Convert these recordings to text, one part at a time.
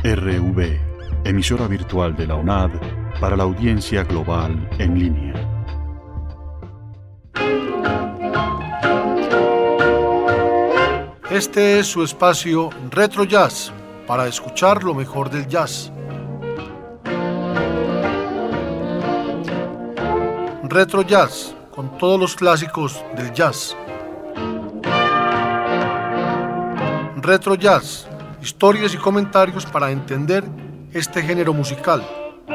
RV, emisora virtual de la UNAD para la audiencia global en línea. Este es su espacio Retro Jazz, para escuchar lo mejor del jazz. Retro Jazz, con todos los clásicos del jazz. Retro Jazz, historias y comentarios para entender este género musical.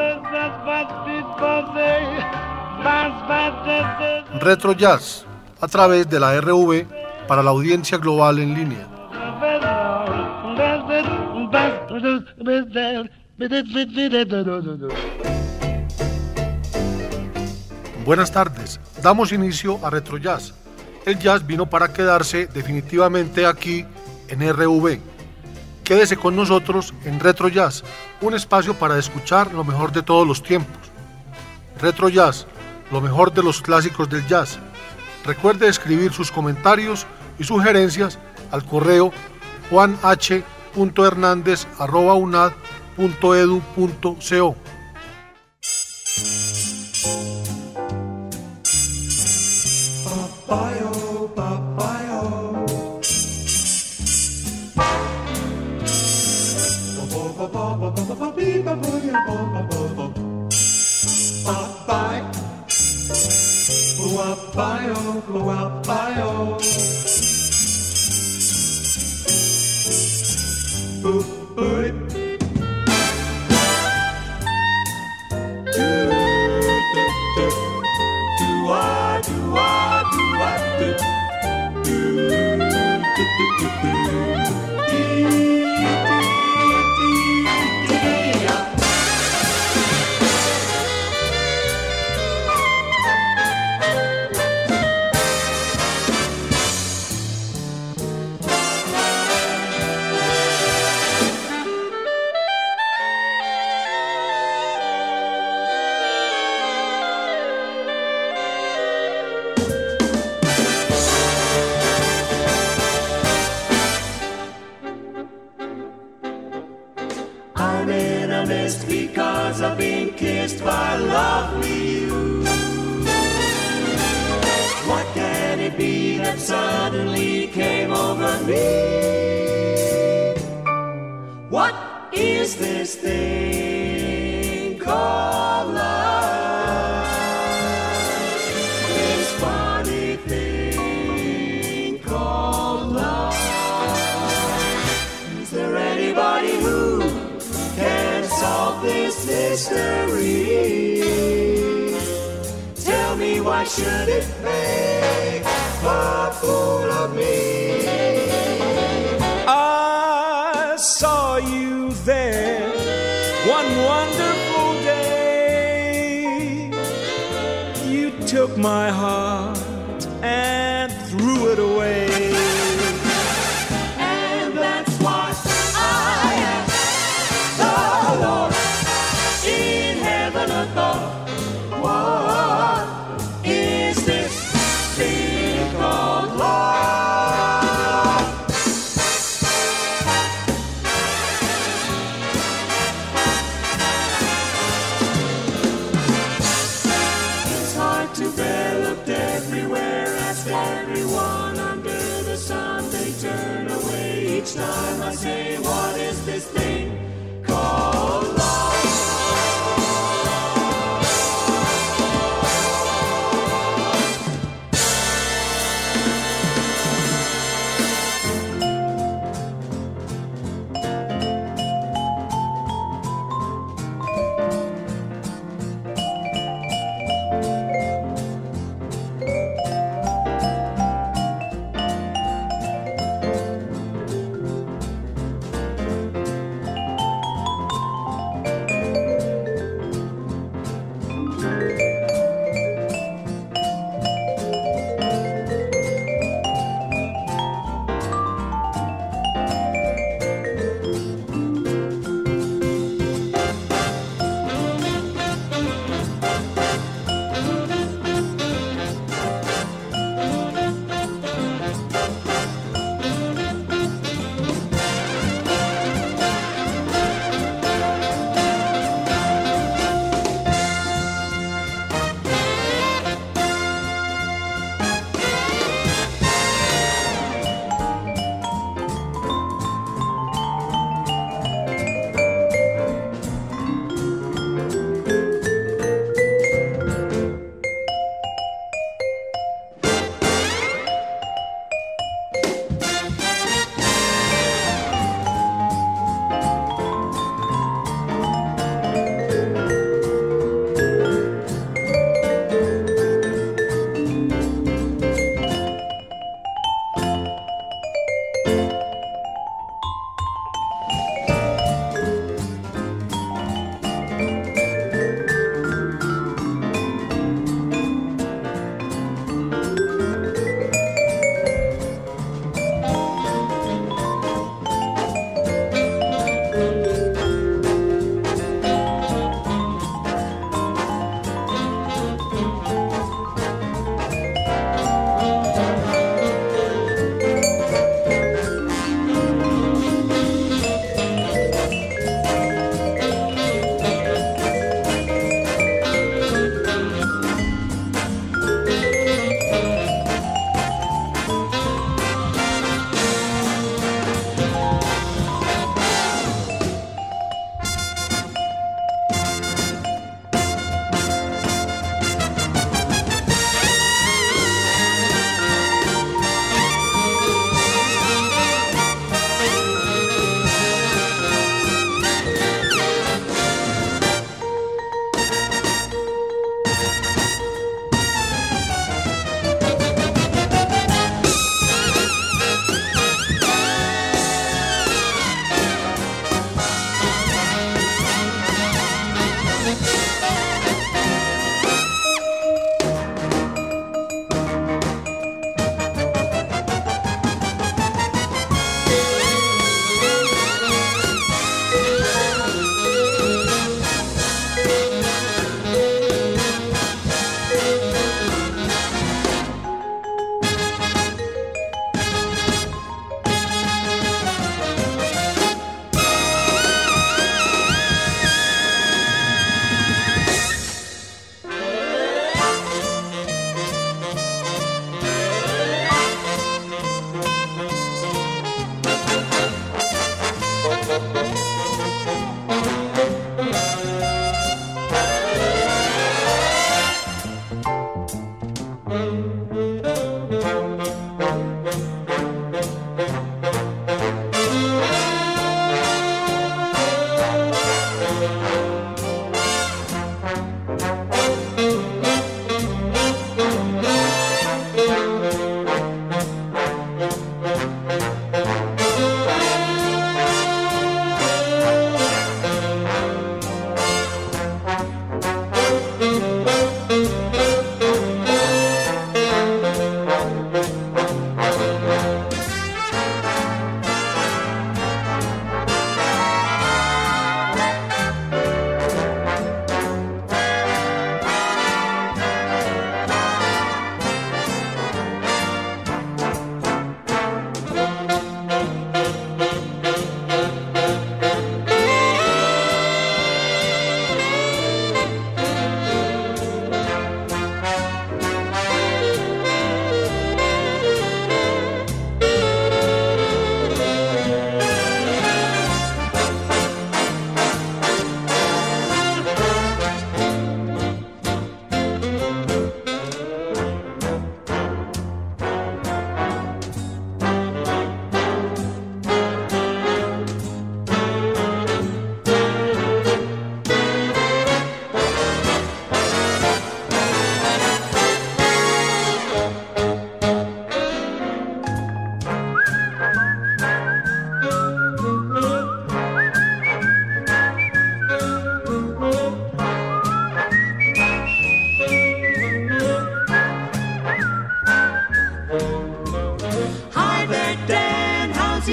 Retro Jazz, a través de la RV para la audiencia global en línea. Buenas tardes, damos inicio a Retro Jazz. El jazz vino para quedarse definitivamente aquí en RV. Quédese con nosotros en Retro Jazz, un espacio para escuchar lo mejor de todos los tiempos. Retro Jazz, lo mejor de los clásicos del jazz. Recuerde escribir sus comentarios y sugerencias al correo juanh.hernandez@unad.edu.co. Because I've been kissed by a lovely you. What can it be that suddenly came over me? What is this thing called love? This funny thing called love. Is there anybody who can solve this mystery? Tell me, why should it make a fool of me? I saw you there one wonderful day. You took my heart and threw it away. Time I say, what is this thing called love?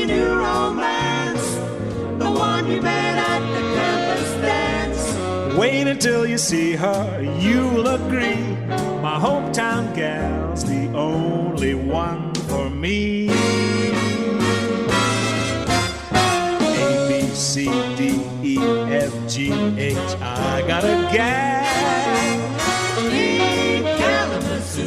your new romance, the one you met at the campus dance. Wait until you see her, you'll agree. My hometown gal's the only one for me. A, B, C, D, E, F, G, H, I got a gal In Kalamazoo.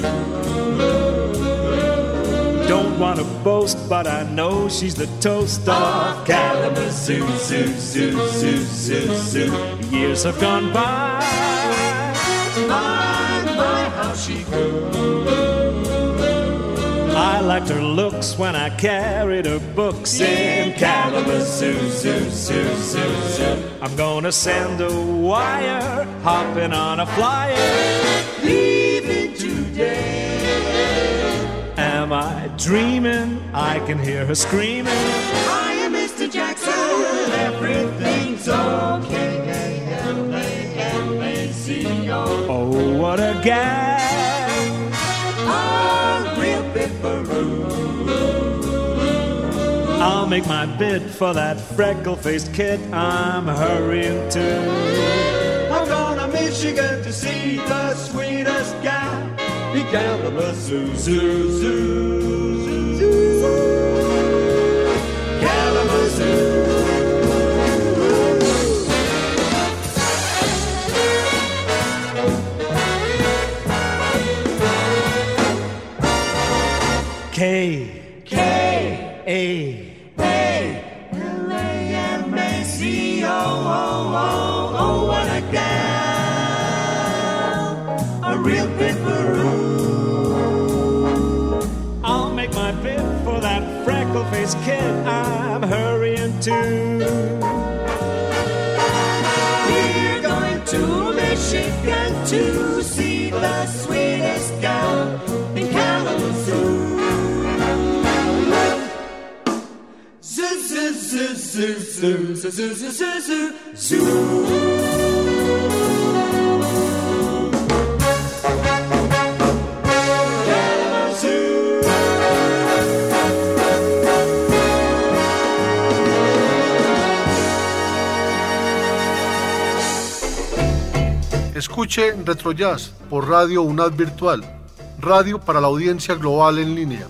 Don't want to boast, but I know she's the toast of Kalamazoo, zoo, zoo, zoo, zoo, zoo. Years have gone by. My, how she grew. I liked her looks when I carried her books in Kalamazoo, zoo, zoo, zoo, zoo. I'm gonna send a wire, hopping on a flyer, Leaving today. Am I dreaming? I can hear her screaming. I am Mr. Jackson. Everything's okay. L-A-M-A-C-O. Oh, what a gal! A real bipperoo. I'll make my bid for that freckle-faced kid I'm hurrying to. I'm going to Michigan to see the sweetest gal in Kalamazoo, zoo, zoo, zoo. Kalamazoo. K A L-A-M-A-C-O-O-O. Oh, what a gal, a real pipperoo. I'll make my bid for that freckle-faced kid I'm hurrying to. We're going to Michigan to see the sweetest gal in Kalamazoo. Zoo, zoo, zoo, zoo, zoo, zoo, zoo, zoo, zoo, zoo. Escuche Retro Jazz por Radio UNAD Virtual, radio para la audiencia global en línea.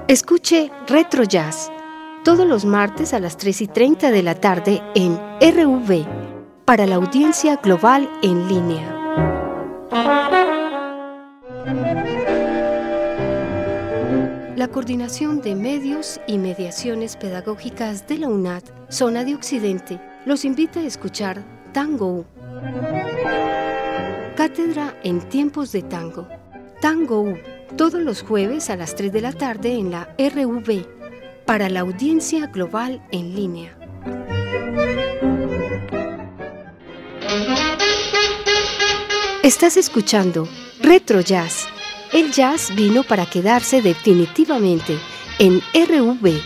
Escuche Retro Jazz todos los martes a las 3:30 de la tarde en RV para la audiencia global en línea. La Coordinación de Medios y Mediaciones Pedagógicas de la UNAD, Zona de Occidente, los invita a escuchar Tango U. Cátedra en tiempos de tango. Tango U, todos los jueves a las 3 de la tarde en la RV, para la audiencia global en línea. Estás escuchando Retro Jazz. El jazz vino para quedarse definitivamente en RV.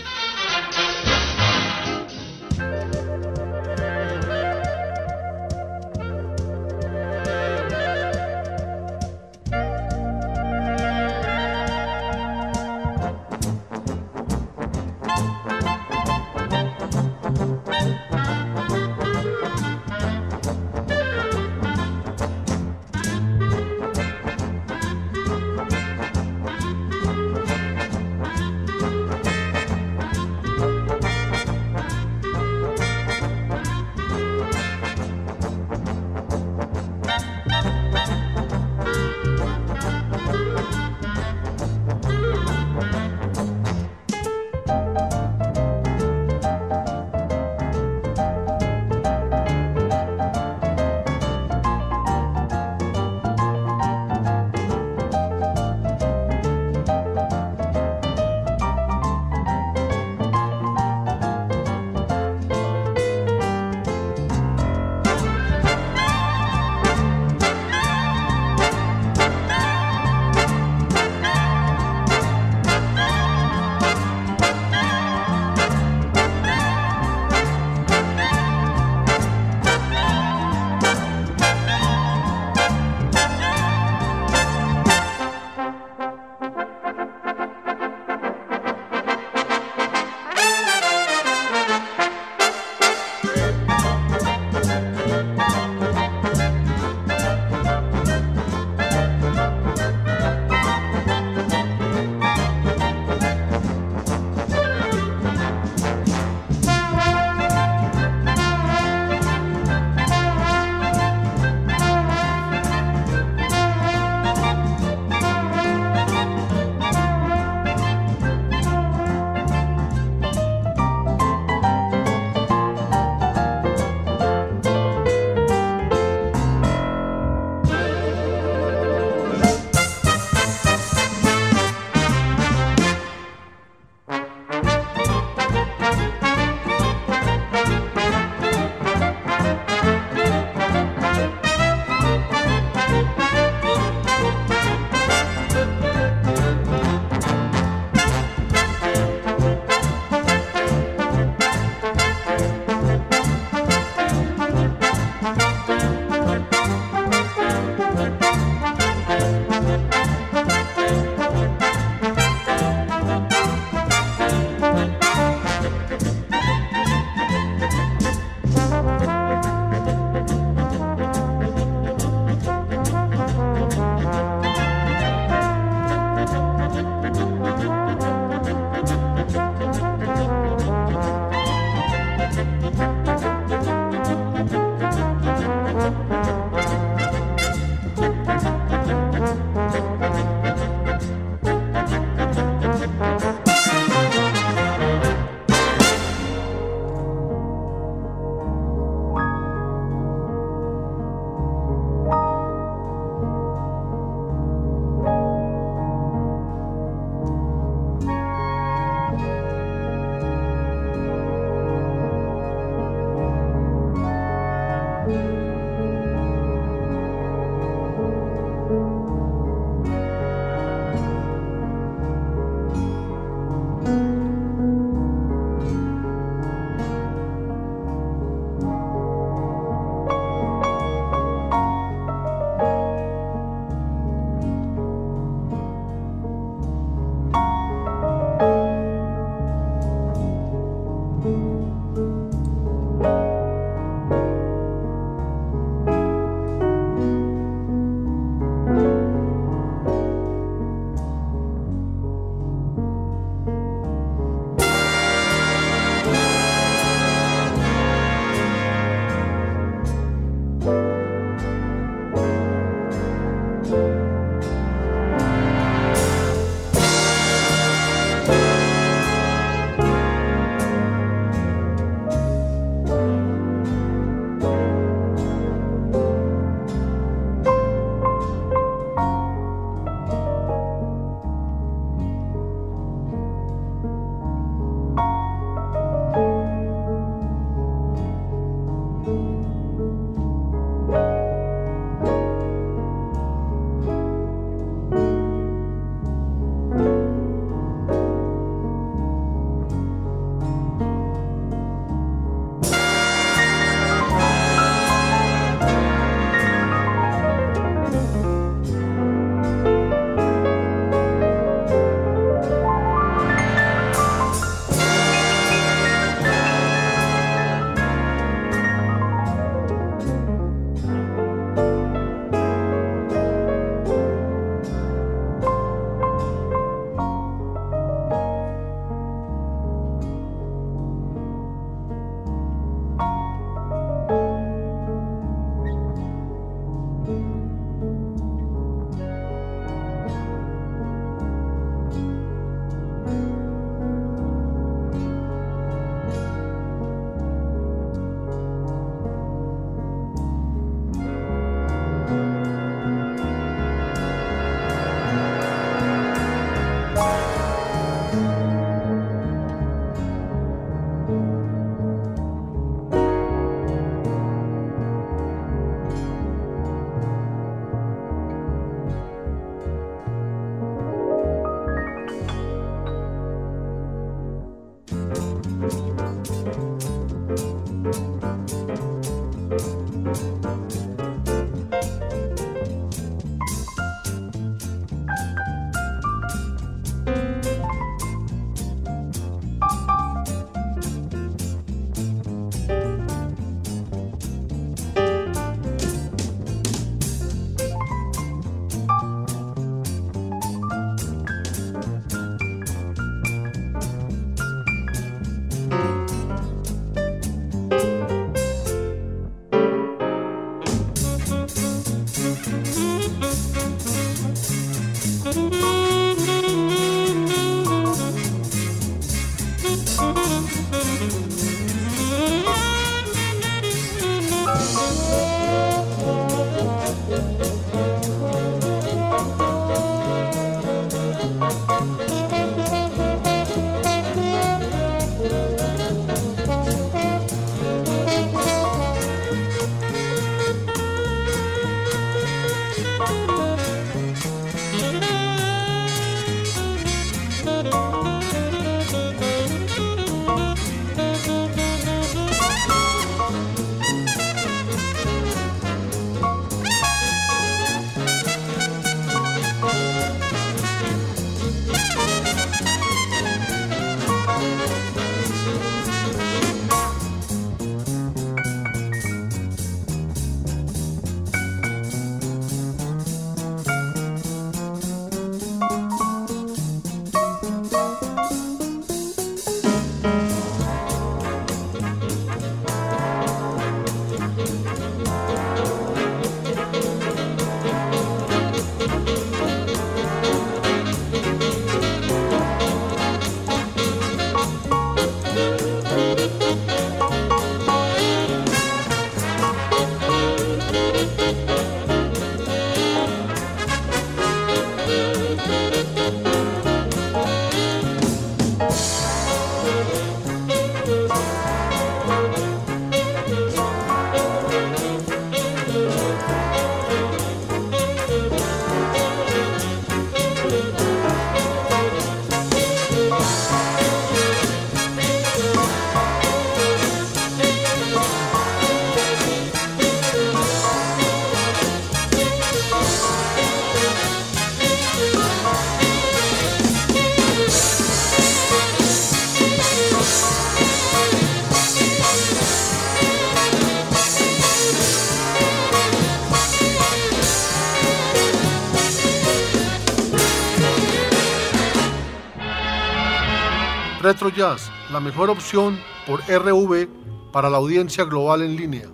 Retro Jazz, la mejor opción por RV para la audiencia global en línea.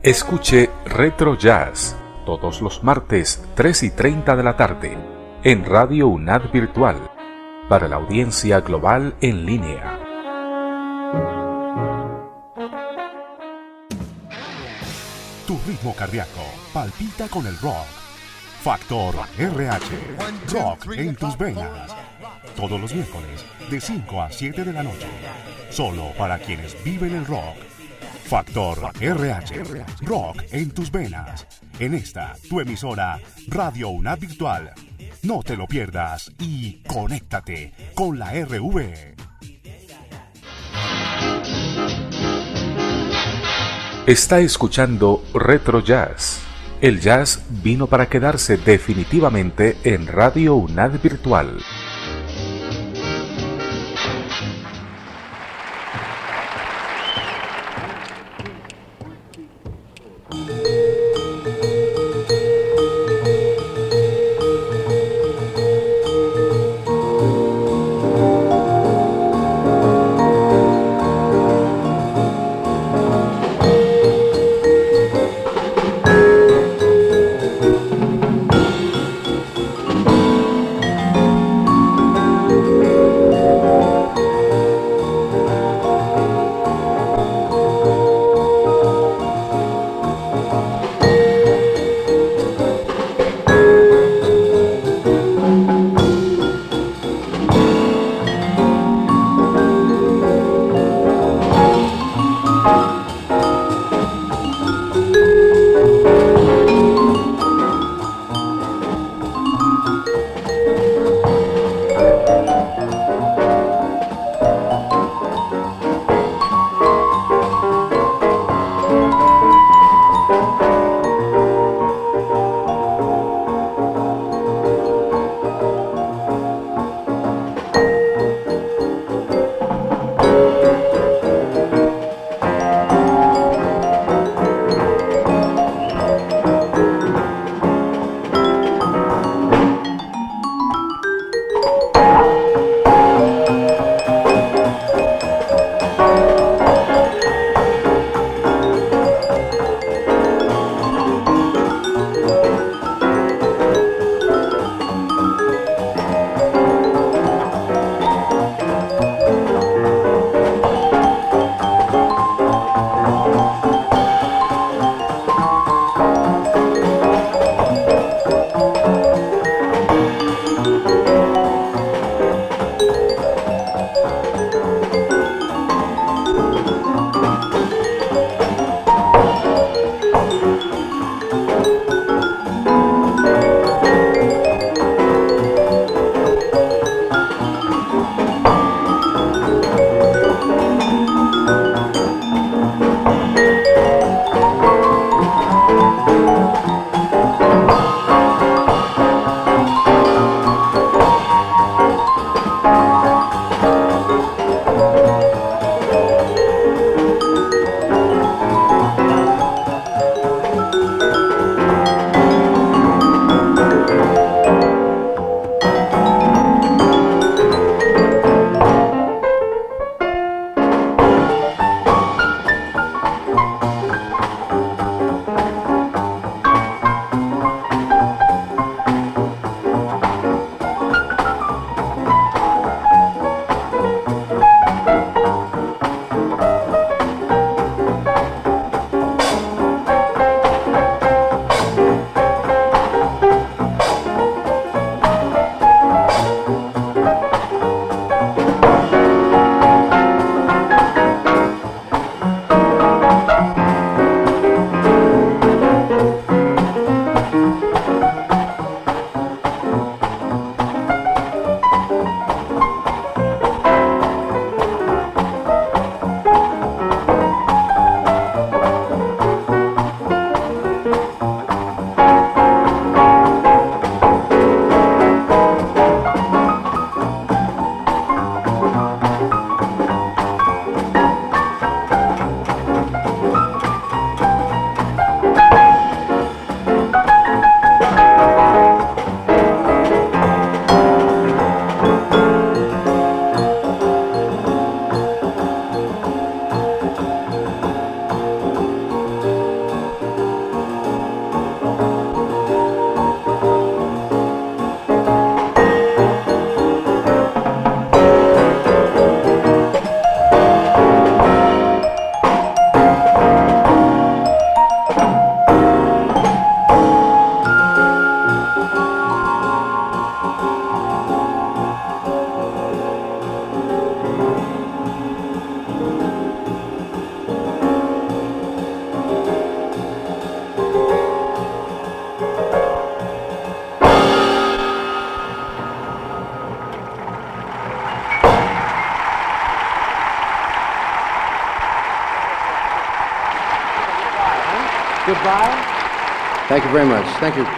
Escuche Retro Jazz todos los martes 3:30 de la tarde en Radio UNAD Virtual para la audiencia global en línea. Tu ritmo cardíaco palpita con el rock. Factor RH, rock en tus venas. Todos los miércoles de 5 a 7 de la noche. Solo para quienes viven el rock. Factor RH, rock en tus venas. En esta, tu emisora, Radio UNAD Virtual. No te lo pierdas y conéctate con la RV. Está escuchando Retro Jazz. El jazz vino para quedarse definitivamente en Radio UNAD Virtual. Goodbye. Thank you very much. Thank you.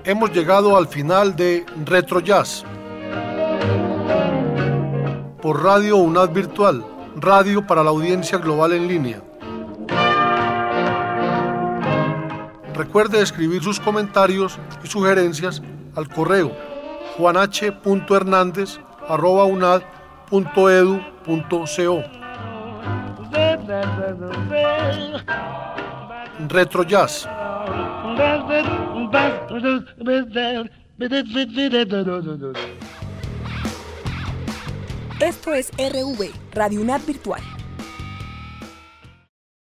hemos llegado al final de Retro Jazz por Radio UNAD Virtual, radio para la audiencia global en línea. Recuerde escribir sus comentarios y sugerencias al correo juanh.hernandez@unad.edu.co. Retro Jazz. Esto es RV, Radio UNAD Virtual.